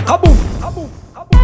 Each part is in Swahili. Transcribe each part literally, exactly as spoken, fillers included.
Kaboom, kaboom, kaboom.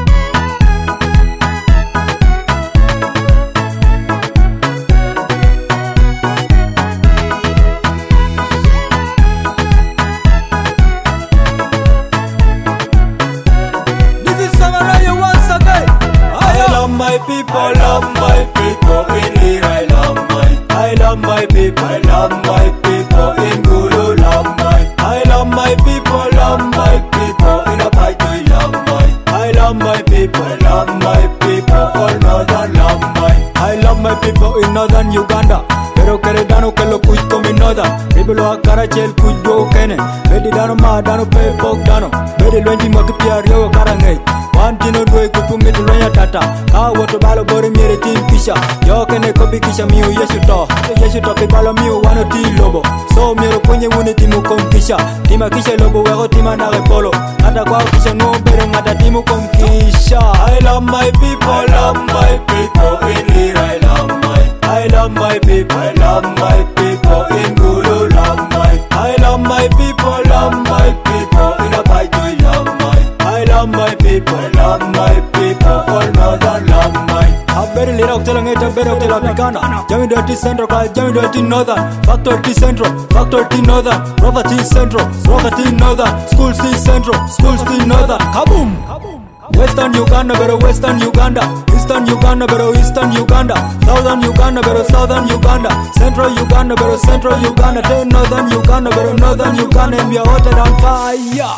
My people, love my people in here. I love my, I love my people, I love my people in Gulu. Love my, I love my people, love my people in a fight. I love my, I love my people, I love my people all northern. Love my, I love my people in northern Uganda. Pero kere dano kelo kuj komi noda Ribelo akara chel kuj do kene Bedi dano ma dano pe pok dano Bedi lwenji makipia riyo kara ngay Wan tino dwe kupungi tulonya tata Kaa woto balo bori mire tim kisha Yo kene kobi kisha miu yeshu to Yeshu to pi balo miu wano ti lobo So miro kunye wuni timu kom kisha Tima kisha lobo wego tima nage polo Hata kwa kisha nuo bere ngata timu kom kisha I love my people, love my people in here. I love my, I love my people, I love my people in Gulu. Love my, I love my people, love my people in a fight. I love my, I love my people, I love my people all northern. Love my, I better let out tell it, I better tell Africana. Jammy dirty central, Jammy dirty northern. Factor T central, Factor T northern. Robert T central, Robert T northern. School C central, School C northern. Kaboom, kaboom. Western Uganda, better Western Uganda. Eastern Uganda, better Eastern Uganda. Southern Uganda, better Southern Uganda. Central Uganda, better Central Uganda. Then Northern Uganda, better Northern Uganda. And we are hotter than fire.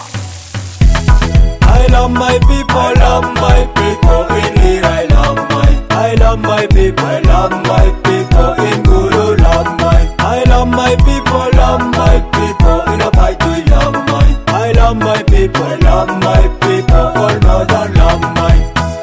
I love my people, love my people in here. I love my, I love my people, I love my people in Gulu. Love my, I love my people, love my people in a fight. I love my, I love my people, I love my people all northern. Love my.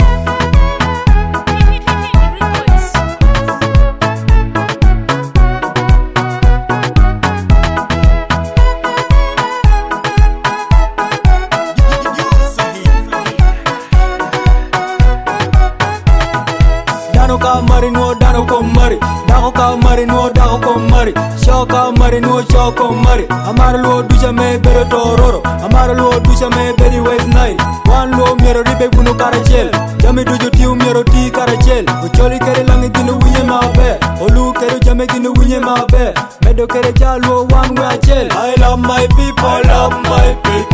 Dano ka mari no dano ko mari Dako ka mari no dako ko mari Shao ka mari no shao ko mari Amara luo dusha me bere tororo Amara luo dusha me beri west night Wan luo miero ribe gunu karachel Jami dujo tiu miero ti karachel Ucholi kere langi ginu winye mabe Olu kere jame ginu winye mabe Medo kere cha luo wan we achel I love my people, love my people